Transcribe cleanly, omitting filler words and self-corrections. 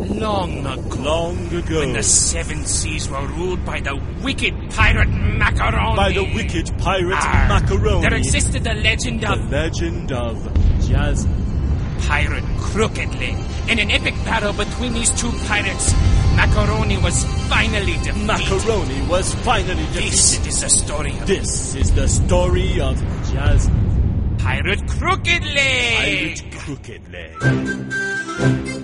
Long ago. Long ago. When the seven seas were ruled by the wicked pirate Macaroni. By the wicked pirate Macaroni. There existed the legend of... The legend of Jazz... Pirate Crooked Leg. In an epic battle between these two pirates, Macaroni was finally defeated. Macaroni was finally defeated. This is the story of... This is the story of Jazz... Pirate Crooked Leg. Pirate Crooked Leg.